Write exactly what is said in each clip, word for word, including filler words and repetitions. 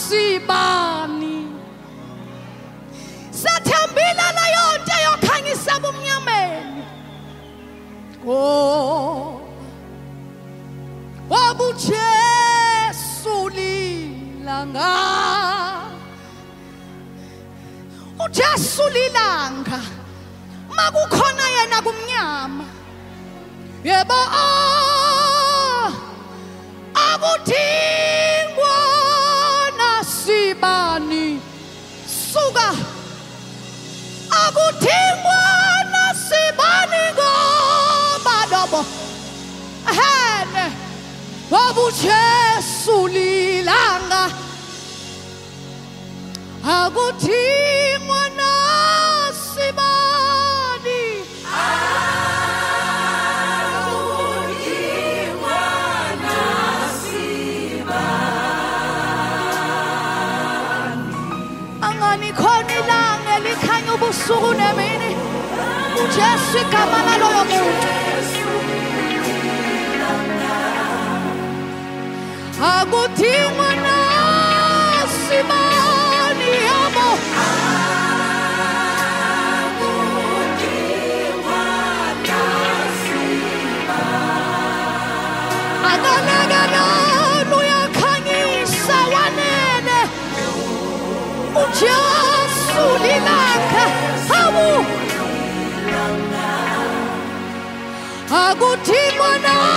sibani sathambile leyo nto yokhanyisa bumnyameni oh wabujesu lilanga ujesu lilanga makukhona yena kumnyama yebo akudingwa nasibani suka akudingwa nasibani ngoba lobo ahene wabujesu lilanga akudingwa nasibani akudingwa nasibani angani khona ilanga elikhanya ubusuku nemini uJesu igama laloyo muntu akudingwa nasibani yabo akudingwa nasibani akanakana uyakhanyisa wanene uJesu lilanga hawu akudingwa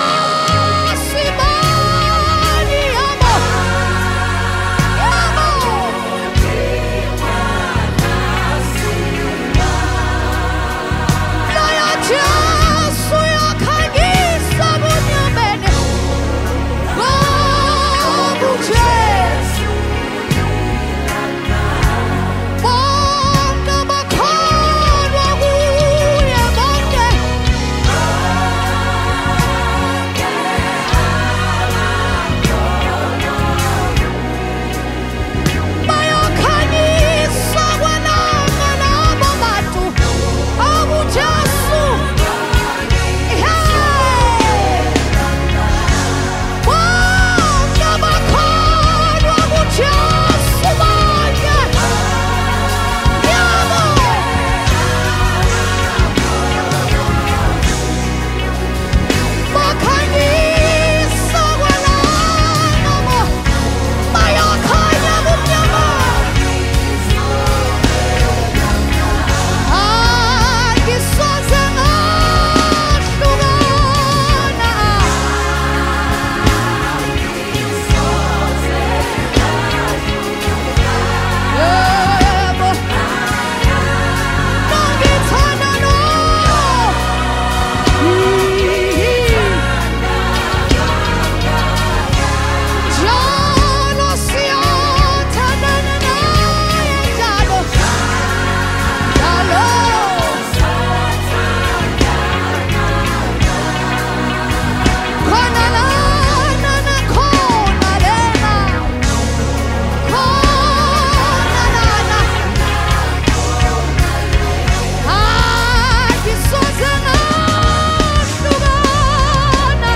nasibani yabo yabo loyo Jesu uyakhanyisa bunyamene ngobujesu bonke bakholwa kuye bonke bayakhanyisa kwelanga labo bantu abujesu bonke bakholwa kujesu bonke yabo bakhanyisa kwelanga bayakhanya bumnyameni angisoze ngahlukana yebo ngithanda lo njalo siyathandana naye njalo njalo khona lana nakhona lena khona lana angisoze ngahlukana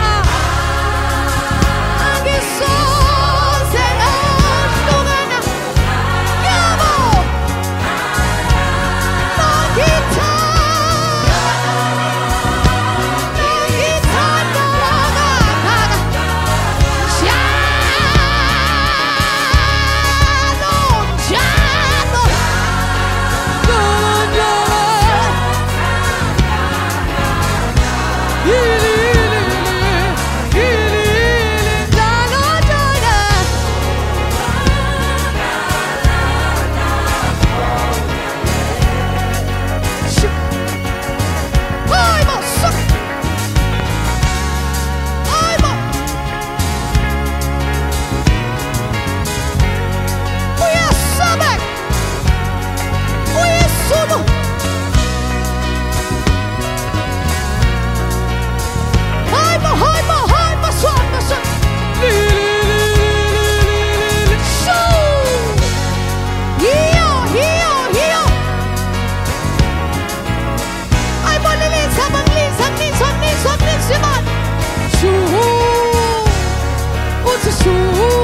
angisoze ngahlukana yabo ngithanda kangaka njalo njalo Shoo,